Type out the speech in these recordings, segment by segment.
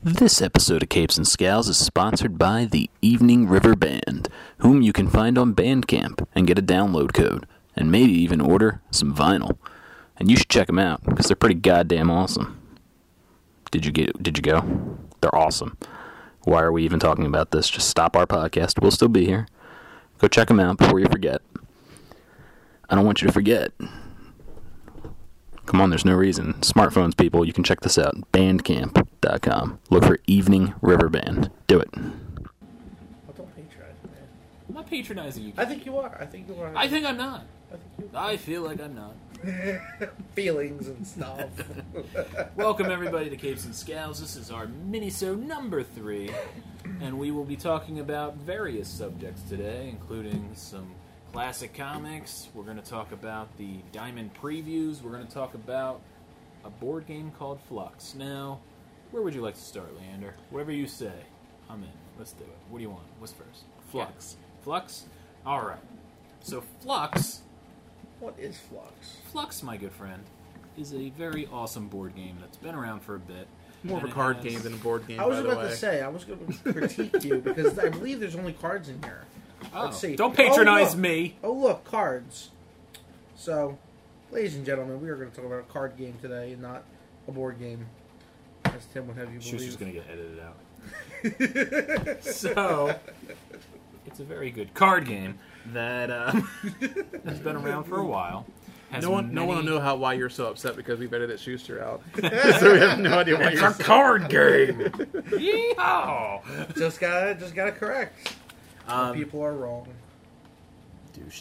This episode of Capes and Scowls is sponsored by the Evening River Band, whom you can find on Bandcamp and get a download code, and maybe even order some vinyl. And you should check them out, because they're pretty goddamn awesome. Did you go? They're awesome. Why are we even talking about this? Just stop our podcast. We'll still be here. Go check them out before you forget. I don't want you to forget. Come on, there's no reason. Smartphones, people, you can check this out. Bandcamp.com. Look for Evening River Band. Do it. Well, don't patronize me, man. I'm not patronizing you. I think you are. I think I'm not. I feel like I'm not. Feelings and stuff. Welcome, everybody, to Capes and Scowls. This is our mini-sode number 3, and we will be talking about various subjects today, including some classic comics. We're going to talk about the Diamond previews. We're going to talk about a board game called Fluxx. Now, where would you like to start, Leander? Whatever you say, I'm in. Let's do it. What do you want? What's first? Fluxx. Yeah. Fluxx? All right. So Fluxx... What is Fluxx? Fluxx, my good friend, is a very awesome board game that's been around for a bit. More of a card game than a board game, I was by the about way. to say, I was going to critique you because I believe there's only cards in here. Oh, Let's see. don't patronize look. me. Oh, look, cards. So, ladies and gentlemen, we are going to talk about a card game today and not a board game, as Tim would have you believe. Schuster's going to get edited out. So, it's a very good card game that has been around for a while. No one will know why you're so upset because we've edited Schuster out. So we have no idea why you're It's a card game. Yeehaw! Just gotta correct. People are wrong. Douche.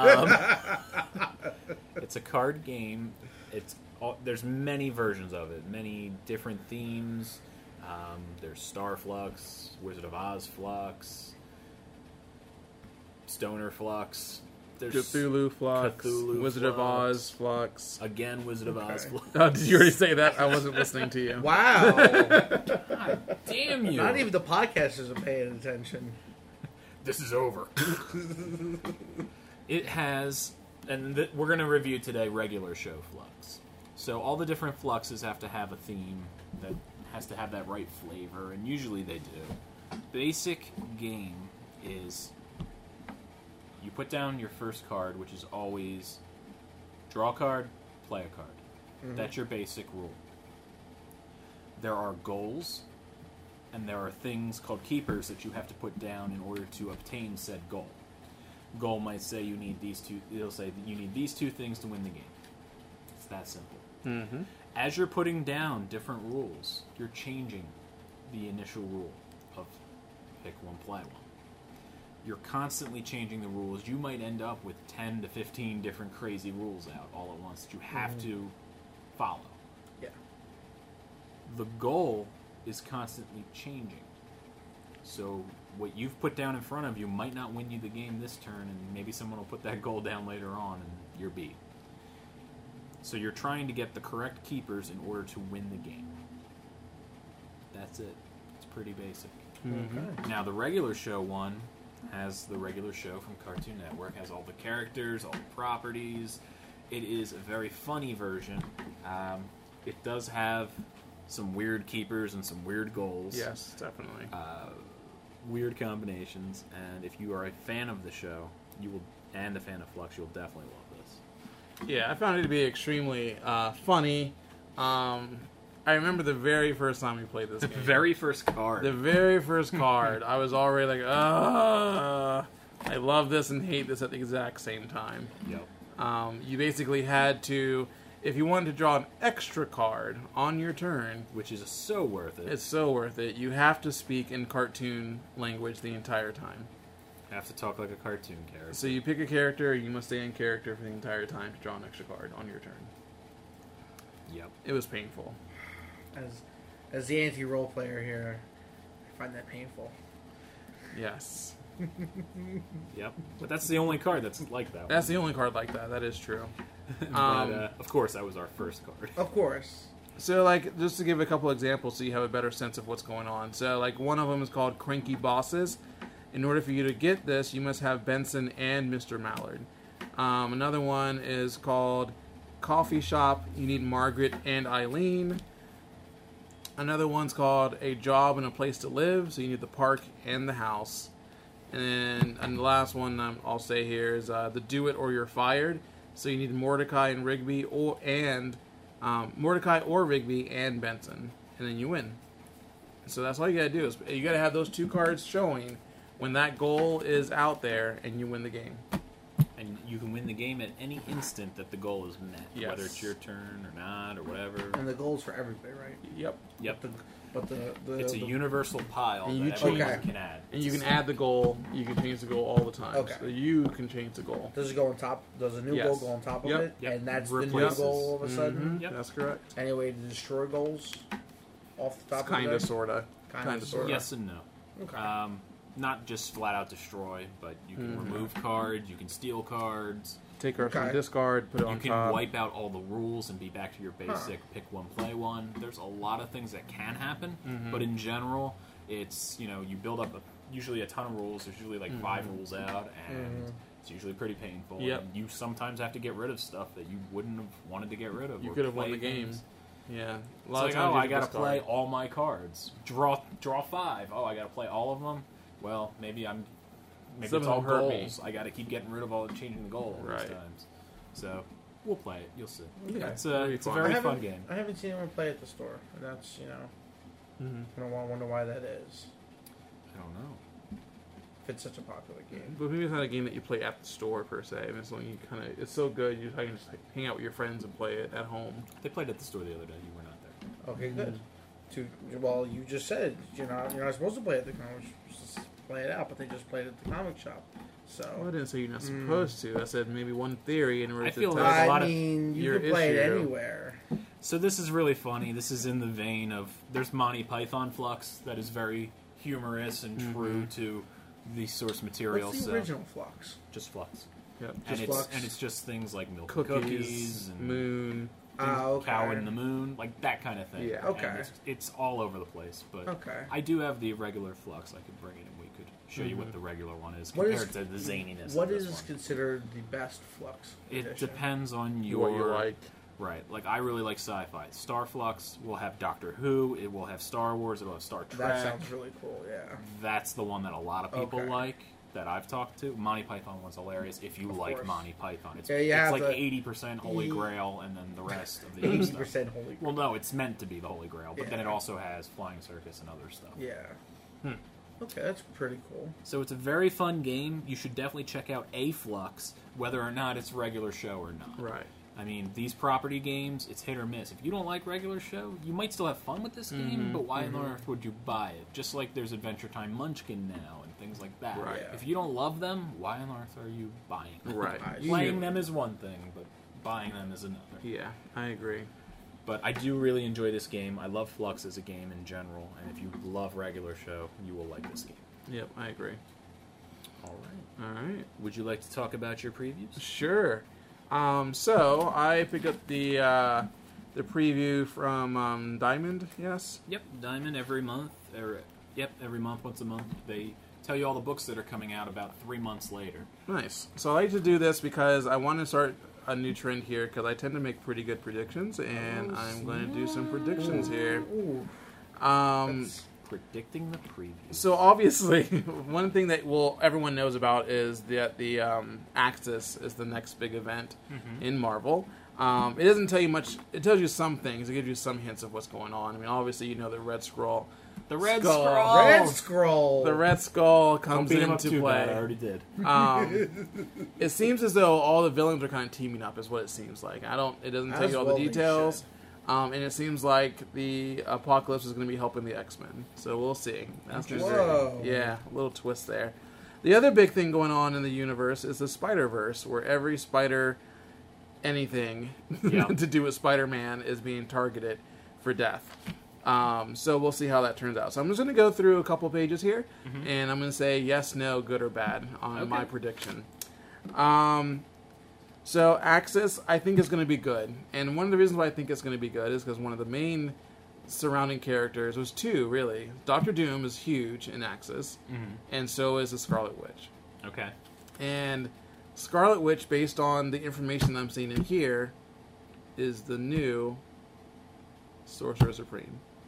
It's a card game. There's many versions of it, many different themes. There's Star Fluxx, Wizard of Oz Fluxx, Stoner Fluxx. There's Cthulhu Fluxx, Cthulhu Wizard of Oz Fluxx. Again, Wizard of Oz Fluxx. Oh, did you already say that? I wasn't listening to you. Wow. God damn you. Not even the podcasters are paying attention. This is over. It has, and we're going to review today regular show Fluxx. So all the different Fluxxes have to have a theme that has to have that right flavor, and usually they do. Basic game is you put down your first card, which is always draw a card, play a card. Mm-hmm. That's your basic rule. There are goals, and there are things called keepers that you have to put down in order to obtain said goal. Goal might say you need these two. It'll say that you need these two things to win the game. It's that simple. Mm-hmm. As you're putting down different rules, you're changing the initial rule of pick one, play one. You're constantly changing the rules. You might end up with 10 to 15 different crazy rules out all at once that you have to follow. Yeah. The goal is constantly changing. So what you've put down in front of you might not win you the game this turn, and maybe someone will put that goal down later on and you're beat. So you're trying to get the correct keepers in order to win the game. That's it. It's pretty basic. Mm-hmm. Now the regular show one has the regular show from Cartoon Network, has all the characters, all the properties. It is a very funny version. It does have some weird keepers and some weird goals. Yes, definitely. Weird combinations, and if you are a fan of the show, and a fan of Fluxx, you'll definitely love this. Yeah, I found it to be extremely funny. I remember the very first time we played this game. The very first card. The very first card. I was already like, I love this and hate this at the exact same time. Yep. You basically had to, if you wanted to draw an extra card on your turn, Which is so worth it. it's so worth it. You have to speak in cartoon language the entire time. Have to talk like a cartoon character. So you pick a character, you must stay in character for the entire time to draw an extra card on your turn. Yep. It was painful. As the anti-role player here, I find that painful. Yes. Yep. But that's the only card that's like that. That's the only card like that. That is true. But, of course, that was our first card. Of course. So, like, just to give a couple examples so you have a better sense of what's going on. So, like, one of them is called Cranky Bosses. In order for you to get this, you must have Benson and Mr. Mallard. Another one is called Coffee Shop. You need Margaret and Eileen. Another one's called A Job and a Place to Live. So you need the park and the house. And the last one I'll say here is the Do It or You're Fired. So you need Mordecai and Rigby, Mordecai or Rigby and Benson, and then you win. So that's all you gotta do is you gotta have those 2 cards showing when that goal is out there, and you win the game. And you can win the game at any instant that the goal is met, Yes. whether it's your turn or not or whatever. And the goal's for everybody, right? Yep. Yep. But the It's a universal pile And you that everyone change- can add. And you can add the goal. You can change the goal all the time. Okay. So you can change the goal. Does it go on top? Does a new Yes. goal go on top of Yep. it? Yep. And that's the new Replaces. goal all of a sudden? Mhm. Yep. That's correct. Any way to destroy goals off the top It's kind of of, the sorta. Kinda, Kind of, sorta. sorta. Yes and no. Okay. Not just flat out destroy, but you can Mhm. remove cards, you can steal cards, Take cards from Okay. discard, put it you on can top. wipe out all the rules and be back to your basic pick one, play one. There's a lot of things that can happen, Mhm. but in general, it's, you build up usually a ton of rules. There's usually like 5 rules out, and it's usually pretty painful. Yep. And you sometimes have to get rid of stuff that you wouldn't have wanted to get rid of. You or could have won play the game. things. Yeah. A It's lot like, of times you I have gotta discard. play all my cards. Draw 5. Oh, I gotta play all of them. Well, maybe Some it's of all them hurt me. goals. I gotta keep getting rid of all changing the goal all Right. these times. So we'll play it. You'll see. Yeah, It's it'll be a fun. very I fun haven't- game. I haven't seen anyone play at the store. And that's, Mhm. I wonder why that is. I don't know. If it's such a popular game. But maybe it's not a game that you play at the store per se. I mean, it's something you kind of. It's so good you can just hang out with your friends and play it at home. They played at the store the other day. You were not there. Okay, good. Well, you just said you're not supposed to play at the comic shop. Just play it out, but they just played at the comic shop. So Well, I didn't say you're not supposed to. I said maybe one theory in order I to feel tell like- I a lot of mean, you your can play it issue. anywhere. So this is really funny. This is in the vein of there's Monty Python Flux that is very humorous and true to the source material. What's the So original Flux? just Flux. Yep. And Flux? it's just things like milk Cookies, and cookies and moon. Okay. cow in the moon, like that kind of thing. Yeah. Okay. And it's all over the place. But Okay. I do have the regular Flux. I could bring it and we could show you what the regular one is What compared is- to the zaniness What of this is one. considered the best Flux? It edition? depends on What you like. Right. Like I really like sci-fi. Star Flux will have Doctor Who. It will have Star Wars. It will have Star Trek. That sounds really cool. Yeah. That's the one that a lot of people Okay. like that I've talked to. Monty Python one's hilarious if you Of like course. Monty Python. It's, Yeah, you it's have like the- 80% Holy the- Grail and then the rest of the other stuff. 80% holy. Well, no, it's meant to be the Holy Grail, but then it Yeah. also has Flying Circus and other stuff. Yeah. Okay, that's pretty cool. So it's a very fun game. You should definitely check out A Flux, whether or not it's regular show or not. Right. I mean, these property games, it's hit or miss. If you don't like regular show, you might still have fun with this game, but why on earth would you buy it? Just like there's Adventure Time Munchkin now and things like that. Right. Yeah. If you don't love them, why on earth are you buying them? Right. Playing them is one thing, but buying them is another. Yeah, I agree. But I do really enjoy this game. I love Flux as a game in general, and if you love regular show, you will like this game. Yep, I agree. All right. All right. Would you like to talk about your previews? Sure. So I picked up the preview from Diamond. Yes. Yep, Diamond every month. Every month, once a month, they tell you all the books that are coming out about 3 months later. Nice. So I like to do this because I want to start a new trend here because I tend to make pretty good predictions, and I'm going to do some predictions here. Ooh. Um, Predicting the previews. so obviously, one thing that everyone knows about is that the Axis is the next big event in Marvel. It doesn't tell you much. It tells you some things. It gives you some hints of what's going on. I mean, obviously, you know the Red Scroll. The Red Skull. Scroll! Red Scroll. The Red Skull Don't comes beat him up into too bad. I play. already did. It seems as though all the villains are kind of teaming up, is what it seems like. It doesn't tell As you all well the they details. And it seems like the Apocalypse is going to be helping the X-Men. So we'll see. That's gonna be- Whoa. Yeah, a little twist there. The other big thing going on in the universe is the Spider-Verse, where every spider anything Yeah. to do with Spider-Man is being targeted for death. So we'll see how that turns out. So I'm just going to go through a couple pages here, and I'm going to say yes, no, good, or bad on my prediction. So Axis, I think, is going to be good. And one of the reasons why I think it's going to be good is because one of the main surrounding characters was two, really. Doctor Doom is huge in Axis, and so is the Scarlet Witch. Okay. And Scarlet Witch, based on the information that I'm seeing in here, is the new Sorcerer Supreme.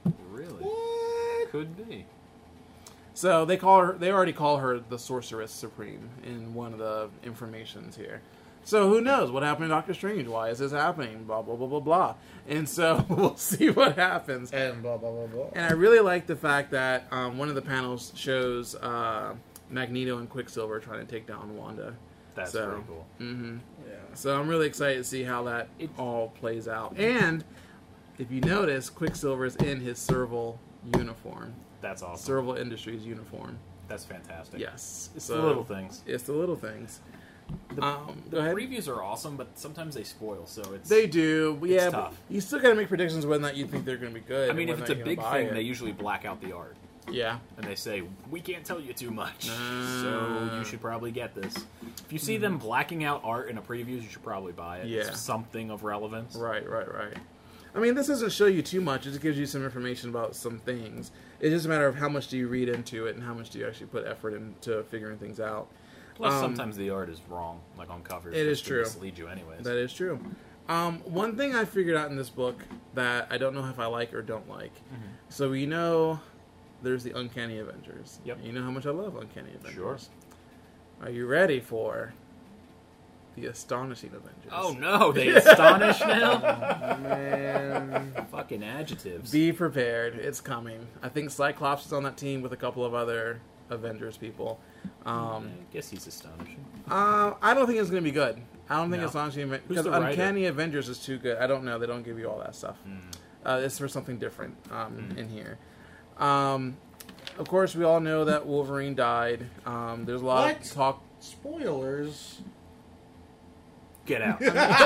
Really? What? Could be. So they already call her the Sorceress Supreme in one of the informations here. So who knows what happened to Doctor Strange? Why is this happening? Blah, blah, blah, blah, blah. And so we'll see what happens. And blah, blah, blah, blah. And I really like the fact that one of the panels shows Magneto and Quicksilver trying to take down Wanda. That's So, pretty cool. Mm-hmm. Yeah. So I'm really excited to see how that all plays out. And if you notice, Quicksilver is in his Serval uniform. That's awesome. Serval Industries uniform. That's fantastic. Yes. It's So, the little things. It's the little things. The Go ahead. previews are awesome, but sometimes they spoil, so it's... They do. Yeah, but tough. you still got to make predictions whether or not you think they're going to be good. I mean, and if whether it's a or not you're big gonna buy thing, it. they usually black out the art. Yeah. And they say, we can't tell you too much, so Ah. you should probably get this. If you see them blacking out art in a preview, you should probably buy it. Yeah. It's something of relevance. Right. I mean, this doesn't show you too much. It just gives you some information about some things. It's just a matter of how much do you read into it and how much do you actually put effort into figuring things out. Plus, sometimes the art is wrong, like on covers. It is just to true. mislead you anyways. That is true. One thing I figured out in this book that I don't know if I like or don't like. Mm-hmm. So we know there's the Uncanny Avengers. Yep. You know how much I love Uncanny Avengers. Sure. Are you ready for the Astonishing Avengers? Oh no, they astonish now? Man. Fucking adjectives. Be prepared. It's coming. I think Cyclops is on that team with a couple of other Avengers people. I guess he's astonishing. I don't think it's going to be good. I don't think No. Astonishing Who's because the writer? Uncanny Avengers is too good. I don't know. They don't give you all that stuff. It's for something different in here. Of course, we all know that Wolverine died. There's a lot What? of talk. Spoilers. Get out.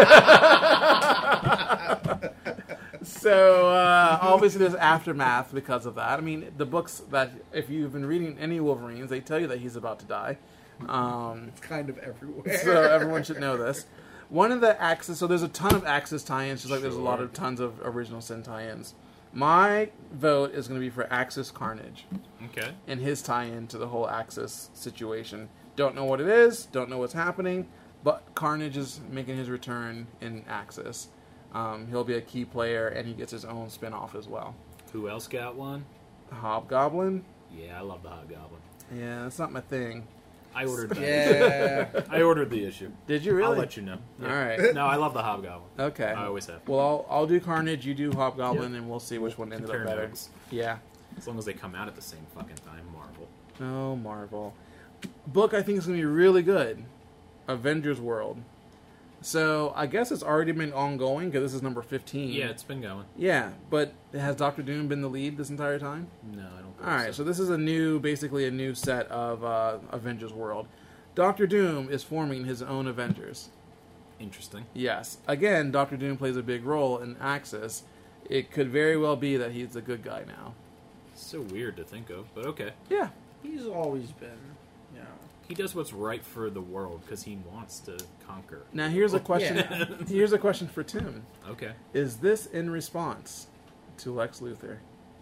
So obviously there's aftermath because of that. I mean, the books that if you've been reading any Wolverines, they tell you that he's about to die. It's kind of everywhere. So everyone should know this. One of the Axis, so there's a ton of Axis tie-ins, just like there's a lot of tons of original Sin tie-ins. My vote is going to be for Axis Carnage Okay. and his tie-in to the whole Axis situation. Don't know what it is, don't know what's happening, but Carnage is making his return in Axis. He'll be a key player, and he gets his own spin-off as well. Who else got one? Hobgoblin? Yeah, I love the Hobgoblin. Yeah, that's not my thing. I ordered that. Yeah. I ordered the issue. Did you really? I'll let you know. All right. No, I love the Hobgoblin. Okay. I always have. Well, I'll do Carnage, you do Hobgoblin, Yep. and we'll see which one ended up Compare better. notes. Yeah. As long as they come out at the same fucking time, Marvel. Oh, Marvel. Book I think is going to be really good. Avengers World. So, I guess it's already been ongoing, because this is number 15. Yeah, it's been going. Yeah, but has Doctor Doom been the lead this entire time? No, I don't think Alright, so this is basically a new set of Avengers World. Doctor Doom is forming his own Avengers. Interesting. Yes. Again, Doctor Doom plays a big role in Axis. It could very well be that he's the good guy now. So weird to think of, but okay. Yeah. He's always been, you know. He does what's right for the world because he wants to conquer. Now here's a question. Yeah. Here's a question for Tim. Okay. Is this in response to Lex Luthor?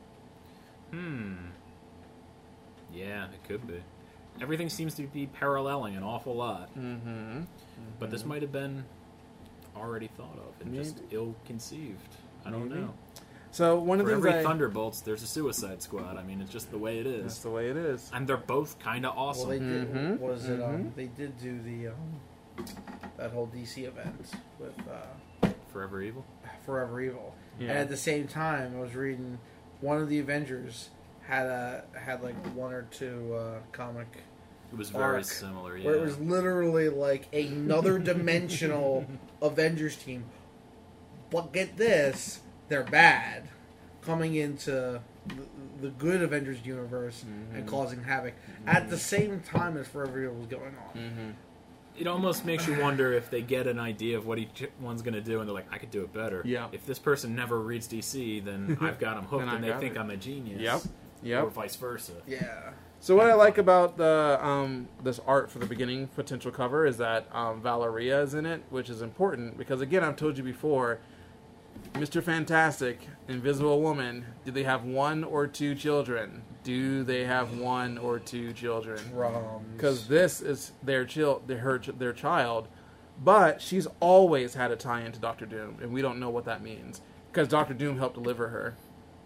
Yeah, it could be. Everything seems to be paralleling an awful lot. Mm-hmm. But this might have been already thought of and just Maybe. ill-conceived. I don't Maybe. know. So one of For the every things Thunderbolts, there's a Suicide Squad. I mean, it's just the way it that's is. the way it is. And they're both kind of awesome. Well, they did. Mhm. What was it? Mhm. They did do the that whole DC event with Forever Evil? Forever Evil, Yeah. and at the same time, I was reading one of the Avengers had like one or two comic It was very arc similar, yeah. where it was literally like another dimensional Avengers team. But get this, they're bad, coming into the good Avengers universe and causing havoc at the same time as Forever Evil was going on. It almost makes you wonder if they get an idea of what each one's going to do, and they're like, I could do it better. Yeah. If this person never reads DC, then I've got them hooked, Then I and they got think it. I'm a genius. Yep. Yep. Or vice versa. Yeah. So what I like about the this art for the beginning potential cover is that Valeria is in it, which is important because again I've told you before, Mr. Fantastic, Invisible Woman, do they have one or two children? Do they have one or two children? Drums. Because this is their child, but she's always had a tie-in to Doctor Doom, and we don't know what that means because Doctor Doom helped deliver her.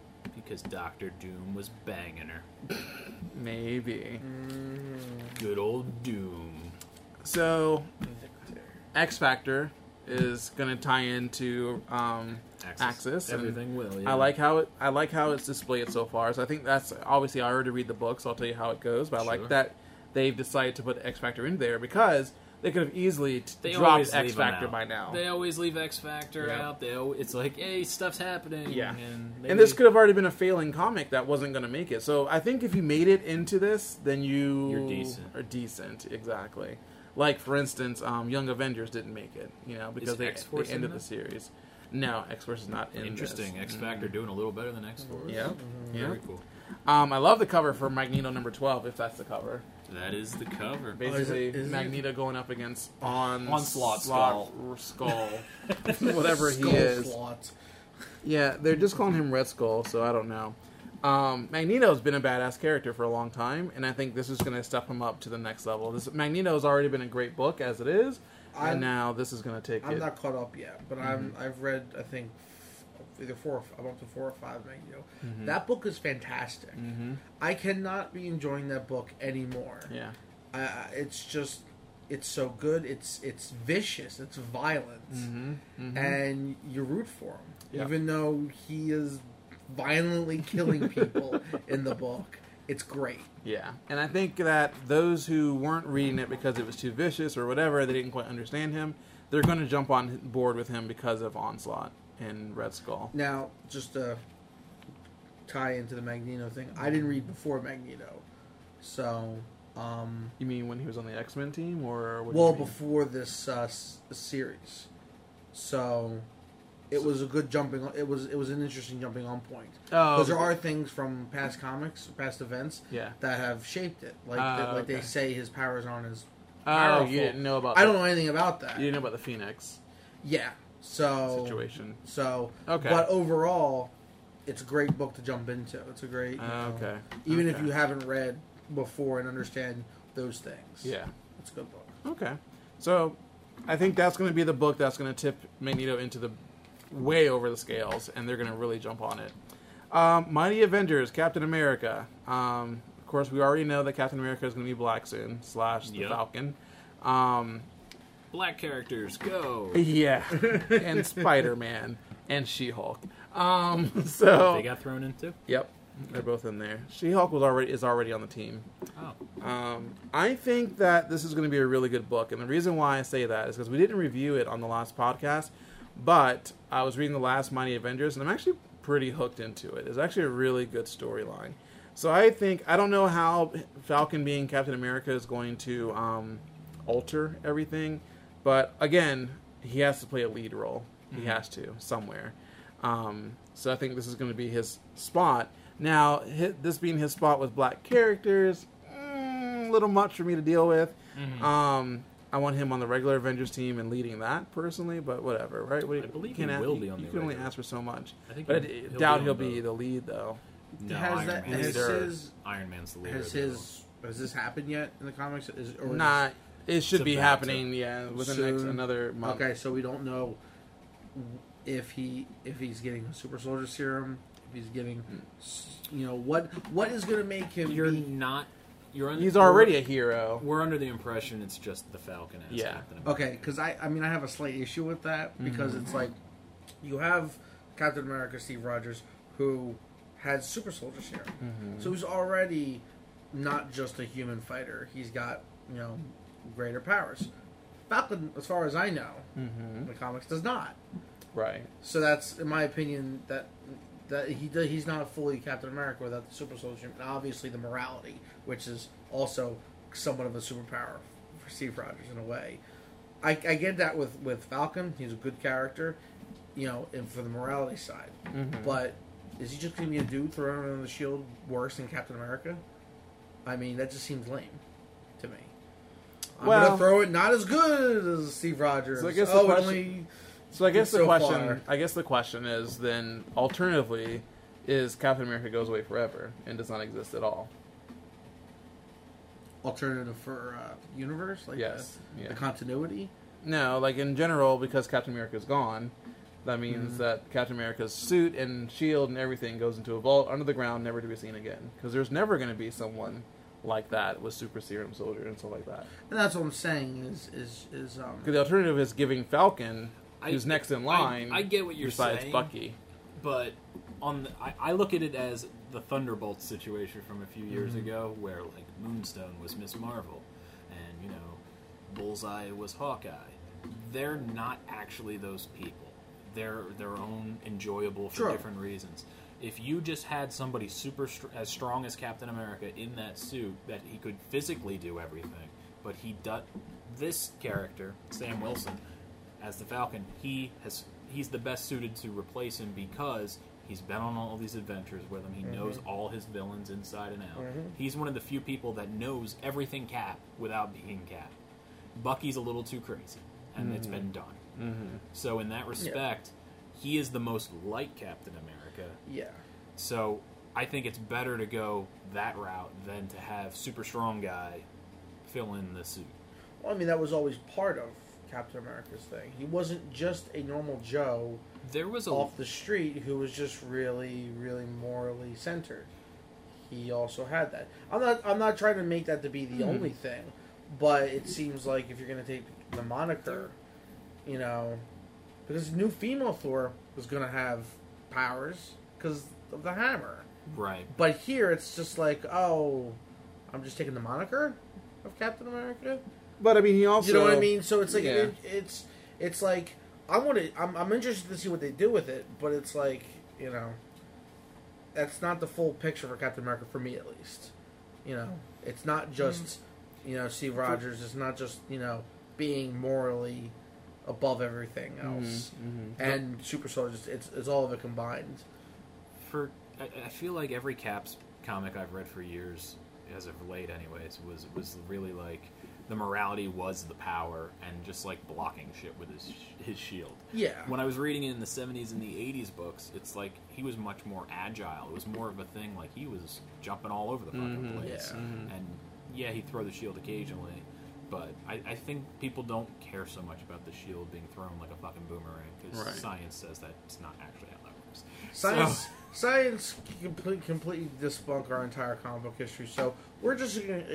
because Doctor Doom was banging her. Maybe. Good old Doom. So, X Factor is going to tie into Axis. and Everything will. Yeah. I like how it's displayed so far. So I think that's obviously I already read the book, so I'll tell you how it goes. But I like Sure. that they've decided to put X Factor in there because they could have easily They dropped always X leave 'em Factor out. by now. They always leave X Factor Yeah. out. It's like, hey, stuff's happening. Yeah. And, And this could have already been a failing comic that wasn't going to make it. So I think if you made it into this, then You're decent. are decent. Exactly. Like, for instance, Young Avengers didn't make it, because Is they X-Force in ended the this? series. No, X-Force is not in Interesting. this. X Factor doing a little better than X Force. Yeah. Yeah. Very cool. I love the cover for Magneto number 12, if that's the cover. That is the cover. Basically, is it? Magneto going up against Onslaught Skull. Whatever he Skull is. slot. Yeah, they're just calling him Red Skull, so I don't know. Magneto's been a badass character for a long time, and I think this is going to step him up to the next level. Magneto's already been a great book as it is, and now this is going to take I'm it. not caught up yet, but I've read, I think, either I'm up to 4 or 5 Magneto. That book is fantastic. I cannot be enjoying that book anymore. Yeah. It's so good. It's vicious. It's violent, and you root for him, Yeah. even though he is violently killing people in the book. It's great. Yeah, and I think that those who weren't reading it because it was too vicious or whatever, they didn't quite understand him, they're going to jump on board with him because of Onslaught and Red Skull. Now, just to tie into the Magneto thing, I didn't read before Magneto, so You mean when he was on the X-Men team, or what do well you mean? before this series, so it was a good jumping. It was an interesting jumping on point Oh, because there are things from past comics, past events Yeah. that have shaped it. Like Okay. they say, his powers aren't as Oh, powerful. you didn't know about. I don't know anything about that. You didn't know about the Phoenix Yeah, so situation. So Okay. but overall, it's a great book to jump into. It's a great Okay. even if Okay. you haven't read before and understand those things. Yeah. It's a good book. Okay. So, I think that's going to be the book that's going to tip Magneto into the way over the scales, and they're going to really jump on it. Mighty Avengers, Captain America. Of course, we already know that Captain America is going to be black soon, / the Yep. Falcon. Black characters, go. Yeah. And Spider-Man and She-Hulk. So They got thrown in too? Yep. They're both in there. She-Hulk is already on the team. Oh. I think that this is going to be a really good book, and the reason why I say that is because we didn't review it on the last podcast, but I was reading the last Mighty Avengers, and I'm actually pretty hooked into it. It's actually a really good storyline. So I don't know how Falcon being Captain America is going to alter everything, but again, he has to play a lead role. He has to, somewhere. So I think this is going to be his spot. Now, this being his spot with black characters, a little much for me to deal with. I want him on the regular Avengers team and leading that personally, but whatever, right? I believe he will be on You the can only regular. ask for so much. I think But I he'll doubt be he'll on be both. the lead, though. No, has Iron that Man's has the- his Iron Man's the leader. has this happened yet in the comics? Nah, it should It's be about happening, within the next soon. another month. Okay, so we don't know if he's getting a super soldier serum, if he's getting, what is going to make him. You're be, not. You're. He's already a hero. We're under the impression it's just the Falcon. As Yeah. Captain America. Okay, because I have a slight issue with that because it's like you have Captain America, Steve Rogers, who has super soldier serum, so he's already not just a human fighter. He's got greater powers. Falcon, as far as I know, in the comics does not. Right. So that's, in my opinion, that he's not fully Captain America without the super soldier, and obviously the morality, which is also somewhat of a superpower for Steve Rogers in a way. I get that with Falcon, he's a good character, and for the morality side. But is he just going to be a dude throwing around the shield worse than Captain America? I mean, that just seems lame to me. I'm going to throw it not as good as Steve Rogers. So I guess So I guess the question is then alternatively is Captain America goes away forever and does not exist at all. Alternative for universe, like Yes. the continuity. No, like in general, because Captain America is gone, That means that Captain America's suit and shield and everything goes into a vault under the ground, never to be seen again. Because there's never going to be someone like that with super serum soldier and stuff like that. And that's what I'm saying is Because the alternative is giving Falcon, who's next in line, I get what you're besides saying, Bucky. but I look at it as the Thunderbolts situation from a few years ago, where like Moonstone was Miss Marvel, and Bullseye was Hawkeye. They're not actually those people. They're their own enjoyable for different reasons. If you just had somebody as strong as Captain America in that suit, that he could physically do everything, but this character, Sam Wilson, as the Falcon, he's the best suited to replace him because he's been on all these adventures with him. He knows all his villains inside and out. He's one of the few people that knows everything Cap without being Cap. Bucky's a little too crazy, and it's been done. So in that respect, he is the most like Captain America. Yeah. So I think it's better to go that route than to have super strong guy fill in the suit. Well, I mean, that was always part of Captain America's thing. He wasn't just a normal Joe off the street who was just really, really morally centered. He also had that. I'm not trying to make that to be the only thing, but it seems like if you're going to take the moniker, because new female Thor was going to have powers because of the hammer. Right. But here it's just like, oh, I'm just taking the moniker of Captain America. But I mean, he also, you know what I mean? So it's like it's like I'm interested to see what they do with it, but it's like that's not the full picture for Captain America for me at least. It's not just Steve Rogers. It's not just being morally above everything else, and super soldiers. It's all of it combined. I feel like every Caps comic I've read for years, as of late, anyways, was really like the morality was the power, and just like blocking shit with his shield. Yeah. When I was reading it in the 70s and the 80s books, it's like he was much more agile. It was more of a thing like he was jumping all over the fucking place, and he'd throw the shield occasionally. But I think people don't care so much about the shield being thrown like a fucking boomerang, because science says that it's not actually how that works. Science completely debunk our entire comic book history, so we're just going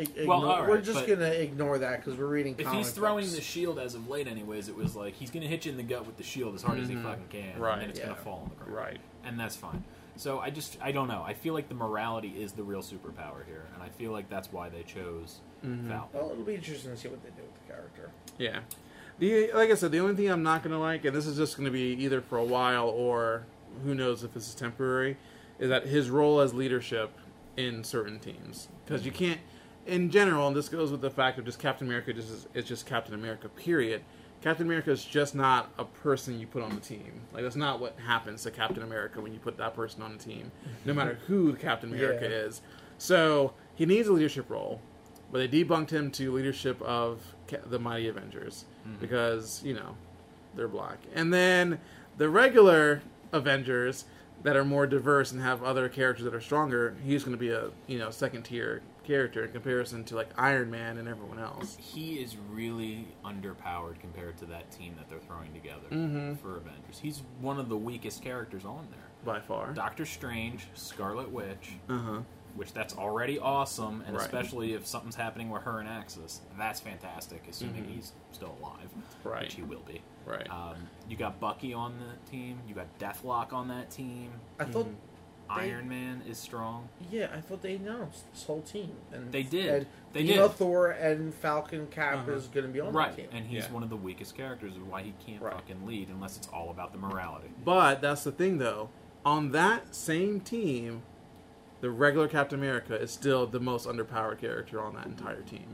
to ignore that because we're reading comic books. If he's throwing the shield as of late anyways, it was like he's going to hit you in the gut with the shield as hard as he fucking can, and then it's going to fall on the ground. Right. And that's fine. So I don't know. I feel like the morality is the real superpower here, and I feel like that's why they chose Falcon. Well, it'll be interesting to see what they do with the character. Yeah. Like I said, the only thing I'm not going to like, and this is just going to be either for a while or who knows if this is temporary, is that his role as leadership in certain teams. Because you can't, in general, and this goes with the fact of just Captain America it's just Captain America, period. Captain America is just not a person you put on the team. Like, that's not what happens to Captain America when you put that person on the team, no matter who Captain America is. So, he needs a leadership role, but they debunked him to leadership of the Mighty Avengers, because, they're black. And then the regular Avengers that are more diverse and have other characters that are stronger, he's going to be a second tier character in comparison to like Iron Man and everyone else. He is really underpowered compared to that team that they're throwing together for Avengers. He's one of the weakest characters on there by far. Doctor Strange, Scarlet Witch, which that's already awesome, and especially if something's happening with her and Axis, that's fantastic, assuming he's still alive, which he will be. Right. You got Bucky on the team. You got Deathlock on that team. I thought Iron Man is strong. Yeah, I thought they announced this whole team, and they did. They did. Thor and Falcon Cap is going to be on that team, and he's one of the weakest characters, of why he can't fucking lead unless it's all about the morality. But that's the thing, though. On that same team, the regular Captain America is still the most underpowered character on that entire team.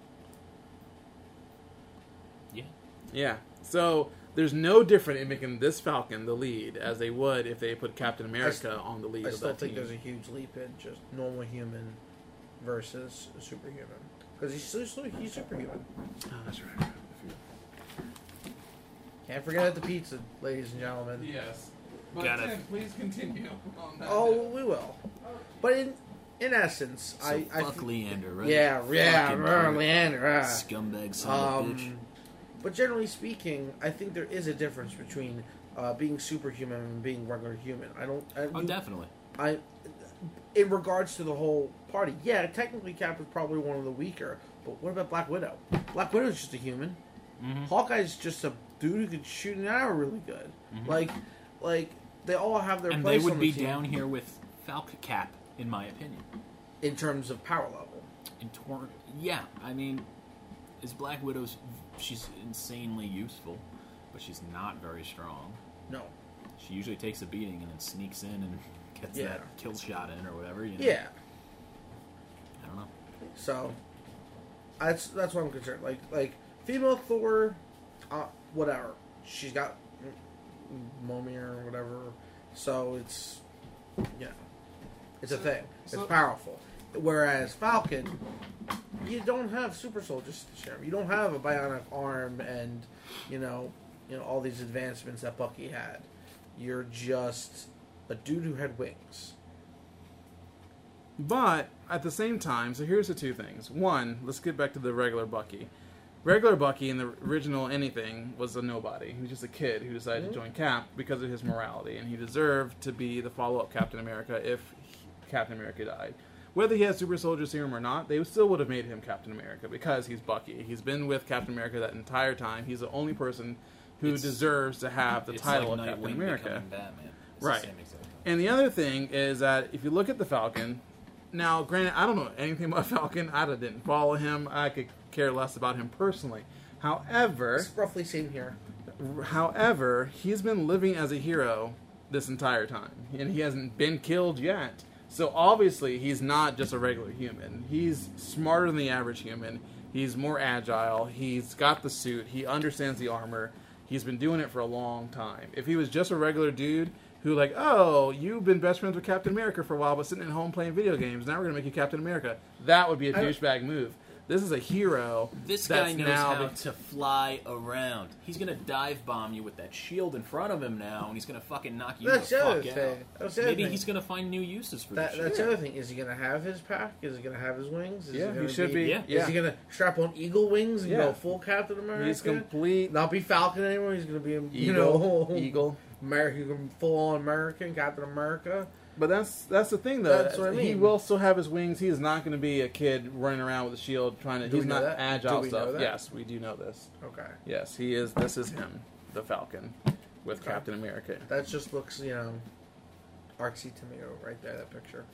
Yeah. Yeah. So there's no different in making this Falcon the lead as they would if they put Captain America on the lead of that team. I still think there's a huge leap in just normal human versus superhuman. Because he's superhuman. Oh, that's right. Can't forget the pizza, ladies and gentlemen. Yes. But Tim, please continue on that. Oh, we will. But in essence, so fuck Leander, right? Yeah, Leander. Scumbag son of a bitch. But generally speaking, I think there is a difference between being superhuman and being regular human. Oh, definitely. In regards to the whole party, yeah, technically Cap is probably one of the weaker. But what about Black Widow? Black Widow's just a human. Mm-hmm. Hawkeye's just a dude who could shoot an arrow really good. Mm-hmm. Like they all have their and place. they would on be the team down here with Cap, in my opinion. in terms of power level. Yeah, I mean, is Black Widow's... She's insanely useful, but she's not very strong. No. She usually takes a beating and then sneaks in and gets Yeah. that kill shot in or whatever. You know? Yeah. I don't know. So that's what I'm concerned. Like female Thor, whatever. She's got Mjolnir or whatever. So it's it's a thing. It's powerful. Whereas Falcon, you don't have super soldiers to share. You don't have a bionic arm and you know all these advancements that Bucky had. You're just a dude who had wings. But at the same time, so here's the two things. One, let's get back to the regular Bucky. Regular Bucky in the original anything was a nobody. He was just a kid who decided to join Cap because of his morality, and he deserved to be the follow-up Captain America if Captain America died. Whether he had super soldier serum or not, they still would have made him Captain America because he's Bucky. He's been with Captain America that entire time. He's the only person who deserves to have the title of Captain America. Batman. It's Right. The same exact thing. And the other thing is that if you look at the Falcon, now granted, I don't know anything about Falcon. I didn't follow him. I could care less about him personally. However, It's roughly same here. he's been living as a hero this entire time, and he hasn't been killed yet. So obviously, he's not just a regular human. He's smarter than the average human. He's more agile. He's got the suit. He understands the armor. He's been doing it for a long time. If he was just a regular dude who like, oh, you've been best friends with Captain America for a while, but sitting at home playing video games, now we're going to make you Captain America, that would be a douchebag move. This is a hero. This that's guy knows now how to fly around. He's gonna dive bomb you with that shield in front of him now, and he's gonna fucking knock you That's the the fuck other out. thing. That's the other Maybe thing. he's gonna find new uses for this shit. That's the other thing. Is he going to have his pack? Is he going to have his wings? Is Yeah, gonna he should be. Yeah. Is he going to strap on eagle wings and Yeah. go full Captain America? He's complete Not be Falcon anymore. He's going to be, eagle. American, full-on American Captain America. But that's the thing, though. That's what I He mean. will still have his wings. He is not going to be a kid running around with a shield trying to. Do He's we know not that? agile Do we know stuff. that? Yes, we do know this. Okay. Yes, he is. This is him, the Falcon, with Okay. Captain America. That just looks, artsy to me right there, that picture.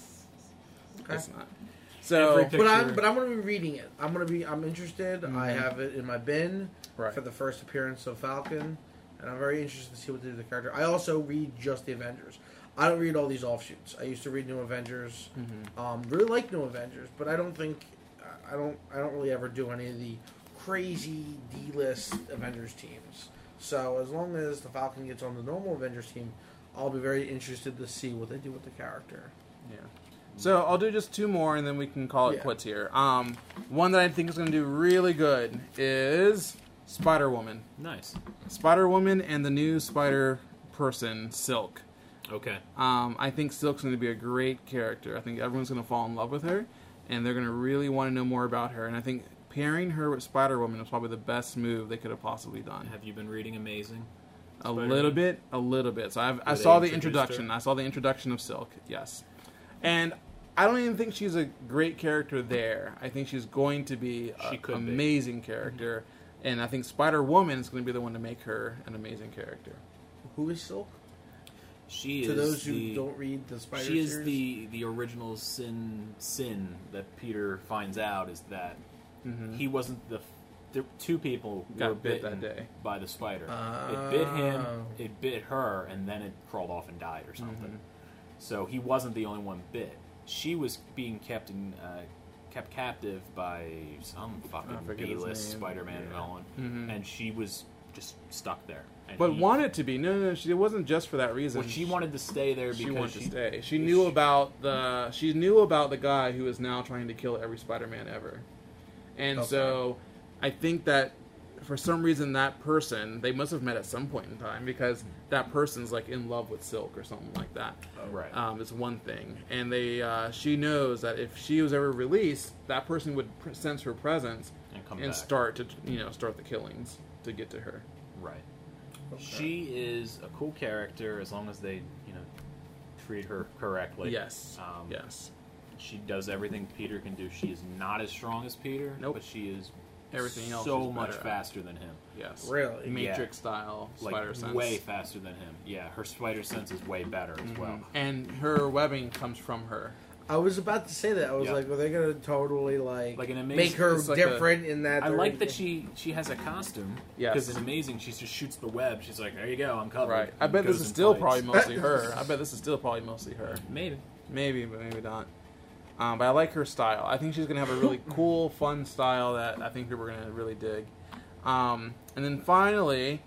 Okay. It's not. So, Every But I'm picture- going to be reading it. I'm interested. I have it in my bin Right. for the first appearance of Falcon, and I'm very interested to see what they do with the character. I also read just the Avengers. I don't read all these offshoots. I used to read New Avengers. Really like New Avengers, but I don't think I don't really ever do any of the crazy D-list Avengers teams. So as long as the Falcon gets on the normal Avengers team, I'll be very interested to see what they do with the character. yeah. So I'll do just two more, and then we can call it Yeah. quits here. One that I think is going to do really good is Spider-Woman. Nice. Spider-Woman and the new Spider person, Silk. Okay. I think Silk's going to be a great character. I think everyone's going to fall in love with her, and they're going to really want to know more about her. And I think pairing her with Spider-Woman is probably the best move they could have possibly done. Have you been reading Amazing? A Spider-Man? little bit. So I Where saw they the introduced introduction. her? I saw the introduction of Silk. Yes, and I don't even think she's a great character there. I think she's going to be She an could be. amazing character, and I think Spider-Woman is going to be the one to make her an amazing character. Who is Silk? She To is those who the, don't read the Spider She is series? the original sin that Peter finds out is that he wasn't the two people Got were bit that bitten day. by the spider. It bit him, Oh. it bit her, and then it crawled off and died or something. So he wasn't the only one bit. She was being kept captive by some fucking forget his B-list name. Spider-Man villain, and she was just stuck there. And But he- wanted to be. No, it wasn't just for that reason. well, she wanted to stay there She because wanted to stay. She knew about the guy who is now trying to kill every Spider-Man ever, and Okay. so I think that for some reason that person they must have met at some point in time because that person's like in love with Silk or something like that. Right. It's one thing, and she knows that if she was ever released, that person would sense her presence And come and back. start the killings to get to her. Right. She is a cool character as long as they, treat her correctly. Yes. Um, Yes. She does everything Peter can do. She is not as strong as Peter, Nope. but she is Everything else so is much better at. faster than him. Yes. Really? Matrix style spider Like sense. way faster than him. Yeah, her spider sense is way better as well. And her webbing comes from her. I was about to say that. I was Yeah. like, are they going to totally Like an amazing- make her it's like different in that? I they're- like that she has a costume. Yes. Because in Amazing, she just shoots the web. She's like, there you go, I'm covered. Right. I and bet this goes is and still fights. probably mostly her. I bet this is still probably mostly her. Maybe. Maybe, but maybe not. But I like her style. I think she's going to have a really cool, fun style that I think people are going to really dig. And then finally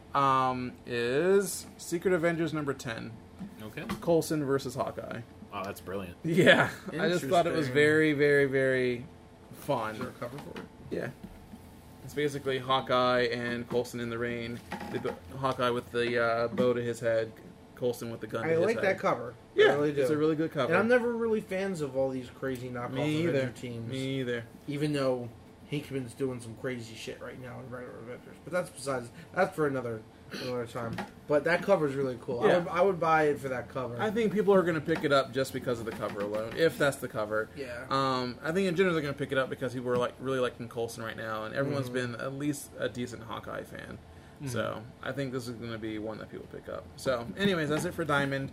is Secret Avengers number 10. Okay. Coulson versus Hawkeye. Oh, that's brilliant. Yeah. I just thought it was Interesting. very, very, very fun. Is there a cover for it? Yeah. It's basically Hawkeye and Coulson in the rain. Hawkeye with the bow to his head, Coulson with the gun to I his like head. that cover. Yeah, I really do. it's a really good cover. And I'm never really fans of all these crazy knockoff Me either. Avenger teams. Me either. Even though Hinkman's doing some crazy shit right now in regular Avengers. But that's for another time. But that cover is really cool. Yeah. I would buy it for that cover. I think people are going to pick it up just because of the cover alone, if that's the cover. Yeah. I think in general they're going to pick it up because people are really liking Coulson right now, and everyone's Mm-hmm. been at least a decent Hawkeye fan. Mm-hmm. So I think this is going to be one that people pick up. So, anyways, that's it for Diamond.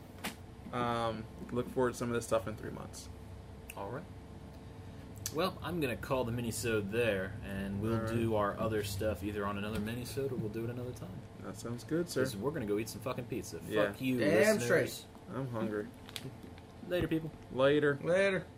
Look forward to some of this stuff in 3 months. All right. Well, I'm going to call the mini-sode there, and we'll All right. do our other stuff either on another mini-sode or we'll do it another time. That sounds good, sir. Because we're going to go eat some fucking pizza. Yeah. Fuck you, Damn listeners. straight. I'm hungry. Later, people. Later. Later.